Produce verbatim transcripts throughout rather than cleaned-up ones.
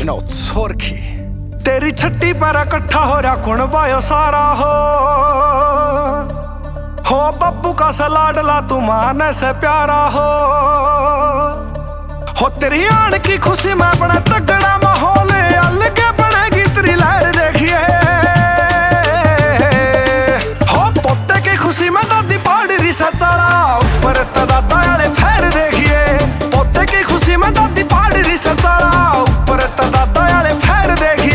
विनोद सोरखी। तेरी छट्टी पर इकट्ठा हो रहा कौन बायो सारा हो हो बब्बू का सलाडला तू माने से प्यारा हो हो तेरी आन की खुशी में बड़ा तगड़ा माहौल अलग बनेगी तेरी लहर देखिए हो पोते की खुशी में दादी पहाड़ी री से चढ़ा ऊपर दादा वाले फेर देखिए पोते की खुशी में दादी पहाड़ी री से चढ़ा ऊपर दादा वाले फेर देखिए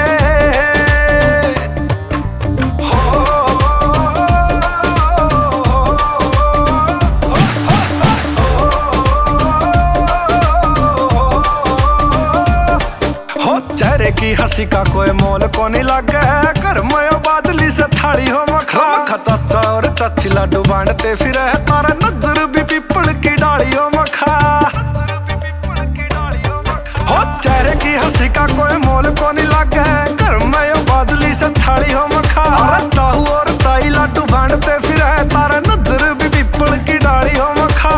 चेहरे की हंसी का कोई मोल को नहीं लगे घर में बादली से थाली हो मखा चाचा और चाची लाडू बांटते फिर तारा नजर भी पीपल की डाली हो मखा हो चेहरे की हंसी का कोई मोल को नहीं लगे घर में बादली से थाली हो मखा ताहू और ताई लाडू बांटते फिर तारा नजर भी पीपल की डाली हो मखा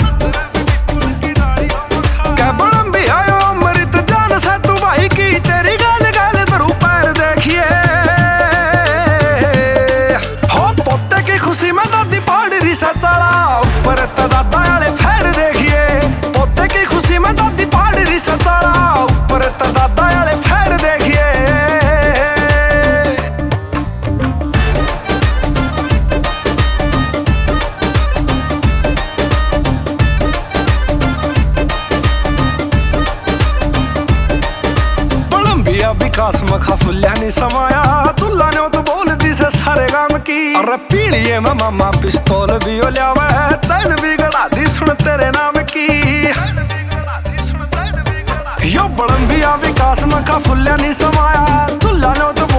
विकास मखा फुल्या नहीं समाया तुल्ला ने तो बोलती से सारे काम की अरे पीड़िए में मामा पिस्तौल भी हो लियावा चैन भी गड़ा दी सुन तेरे नाम की यो बड़म भी विकास मखा फुल्या नहीं समाया तुल्ला ने तो